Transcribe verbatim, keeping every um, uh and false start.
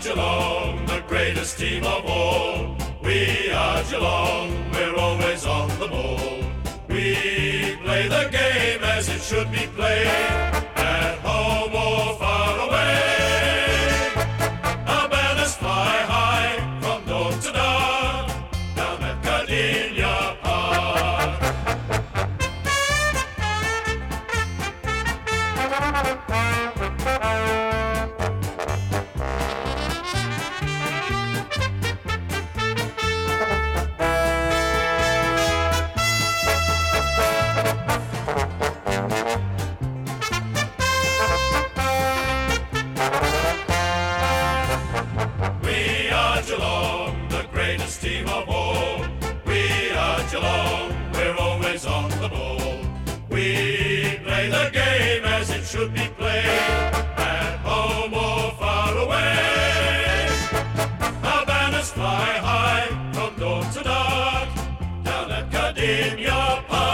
Geelong, the greatest team of all. We are Geelong, we're always on the ball. We play the game as it should be played, at home or far away. Our banners fly high from dawn to dark, down at Gardenia Park. Geelong, the greatest team of all. We are Geelong, we're always on the ball. We play the game as it should be played, at home or far away. Our banners fly high from dawn to dark, down at Gardenia Park.